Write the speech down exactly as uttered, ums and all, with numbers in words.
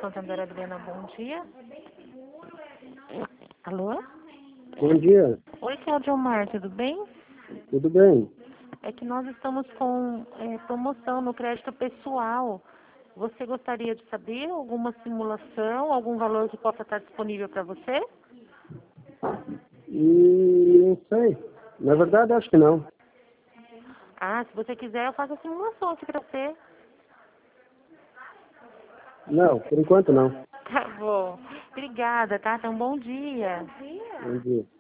Santander, Adriana, bom dia. Alô? Bom dia, Oi, Cláudio Omar, tudo bem? tudo bem? É que nós estamos com é, promoção no crédito pessoal. Você gostaria de saber alguma simulação, algum valor que possa estar disponível para você? E não sei. Na verdade, acho que não. Ah, se você quiser, eu faço a simulação aqui para você. Não, por enquanto não. Tá bom. Obrigada, tá? Então, bom dia. Bom dia.